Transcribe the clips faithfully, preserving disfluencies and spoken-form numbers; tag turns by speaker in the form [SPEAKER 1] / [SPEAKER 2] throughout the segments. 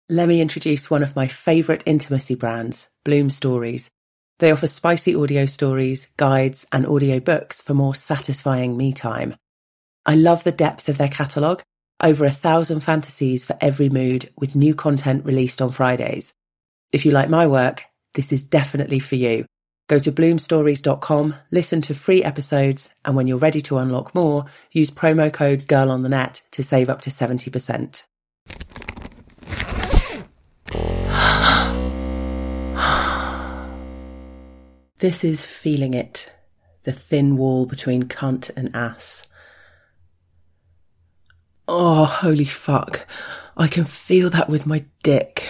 [SPEAKER 1] Let me introduce one of my favourite intimacy brands, Bloom Stories. They offer spicy audio stories, guides and audio books for more satisfying me time. I love the depth of their catalogue, over a thousand fantasies for every mood with new content released on Fridays. If you like my work, this is definitely for you. Go to bloom stories dot com, listen to free episodes, and when you're ready to unlock more, use promo code GIRLONTHENET to save up to seventy percent. This is Feeling It, the thin wall between cunt and ass. Oh, holy fuck. I can feel that with my dick.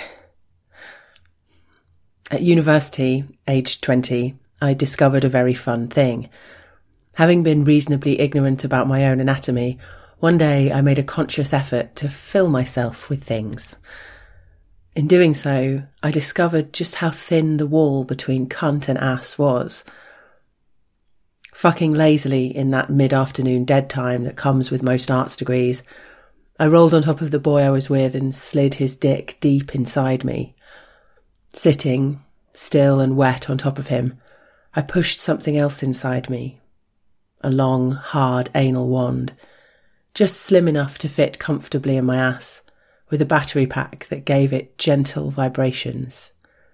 [SPEAKER 1] At university, aged twenty, I discovered a very fun thing. Having been reasonably ignorant about my own anatomy, one day I made a conscious effort to fill myself with things. In doing so, I discovered just how thin the wall between cunt and ass was. Fucking lazily in that mid-afternoon dead time that comes with most arts degrees, I rolled on top of the boy I was with and slid his dick deep inside me. Sitting, still and wet on top of him, I pushed something else inside me. A long, hard anal wand, just slim enough to fit comfortably in my ass, with a battery pack that gave it gentle vibrations.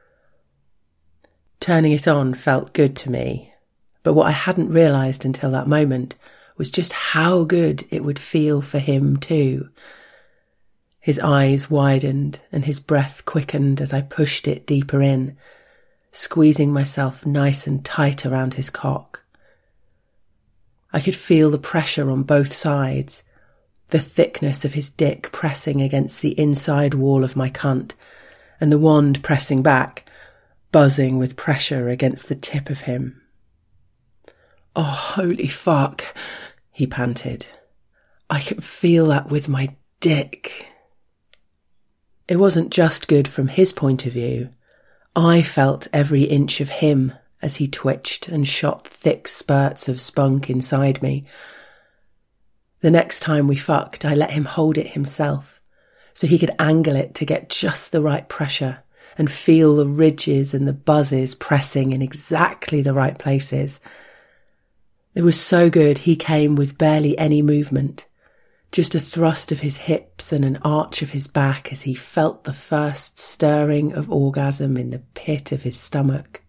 [SPEAKER 1] Turning it on felt good to me, but what I hadn't realised until that moment was just how good it would feel for him too. His eyes widened and his breath quickened as I pushed it deeper in, squeezing myself nice and tight around his cock. I could feel the pressure on both sides, the thickness of his dick pressing against the inside wall of my cunt, and the wand pressing back, buzzing with pressure against the tip of him. Oh, holy fuck, he panted. I can feel that with my dick. It wasn't just good from his point of view. I felt every inch of him as he twitched and shot thick spurts of spunk inside me. The next time we fucked, I let him hold it himself, so he could angle it to get just the right pressure and feel the ridges and the buzzes pressing in exactly the right places. It was so good he came with barely any movement, just a thrust of his hips and an arch of his back as he felt the first stirring of orgasm in the pit of his stomach.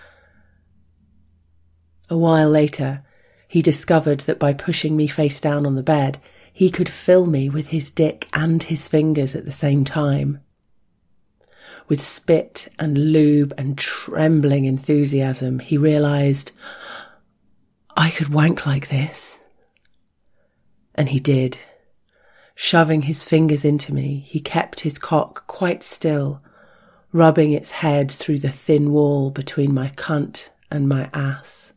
[SPEAKER 1] A while later, he discovered that by pushing me face down on the bed, he could fill me with his dick and his fingers at the same time. With spit and lube and trembling enthusiasm, he realised, I could wank like this. And he did. Shoving his fingers into me, he kept his cock quite still, rubbing its head through the thin wall between my cunt and my ass.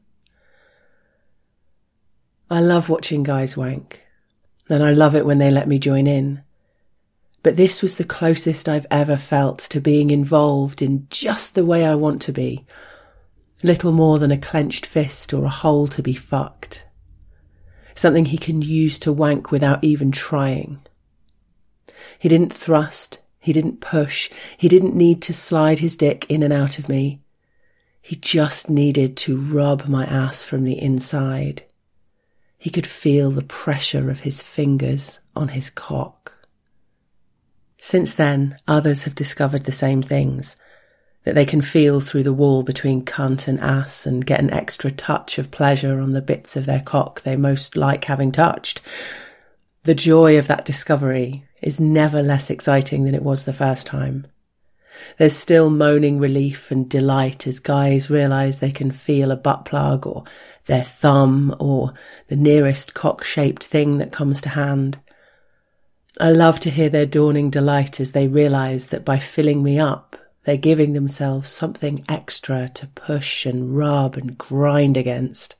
[SPEAKER 1] I love watching guys wank, and I love it when they let me join in. But this was the closest I've ever felt to being involved in just the way I want to be, little more than a clenched fist or a hole to be fucked. Something he can use to wank without even trying. He didn't thrust, he didn't push, he didn't need to slide his dick in and out of me. He just needed to rub my ass from the inside. He could feel the pressure of his fingers on his cock. Since then, others have discovered the same things, that they can feel through the wall between cunt and ass and get an extra touch of pleasure on the bits of their cock they most like having touched. The joy of that discovery is never less exciting than it was the first time. There's still moaning relief and delight as guys realise they can feel a butt plug or their thumb or the nearest cock-shaped thing that comes to hand. I love to hear their dawning delight as they realise that by filling me up, they're giving themselves something extra to push and rub and grind against.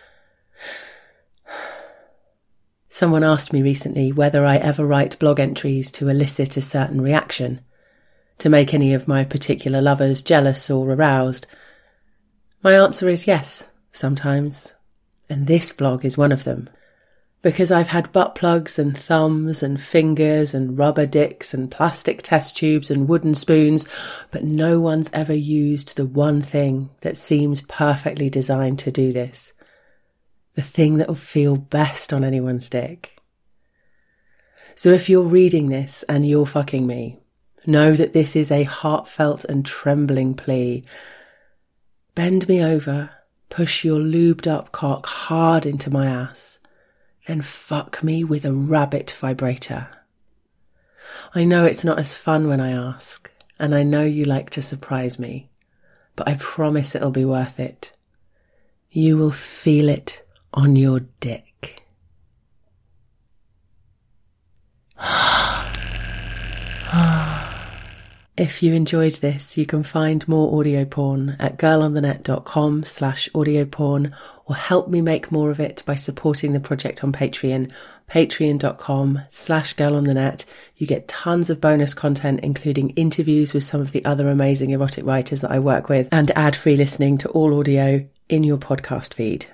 [SPEAKER 1] Someone asked me recently whether I ever write blog entries to elicit a certain reaction, to make any of my particular lovers jealous or aroused. My answer is yes, sometimes, and this blog is one of them. Because I've had butt plugs and thumbs and fingers and rubber dicks and plastic test tubes and wooden spoons, but no one's ever used the one thing that seems perfectly designed to do this. The thing that will feel best on anyone's dick. So if you're reading this and you're fucking me, know that this is a heartfelt and trembling plea. Bend me over, push your lubed up cock hard into my ass, then fuck me with a rabbit vibrator. I know it's not as fun when I ask, and I know you like to surprise me, but I promise it'll be worth it. You will feel it on your dick. If you enjoyed this, you can find more audio porn at girlonthenet.com slash audio porn, or help me make more of it by supporting the project on Patreon, patreon.com slash girlonthenet. You get tons of bonus content, including interviews with some of the other amazing erotic writers that I work with, and ad-free listening to all audio in your podcast feed.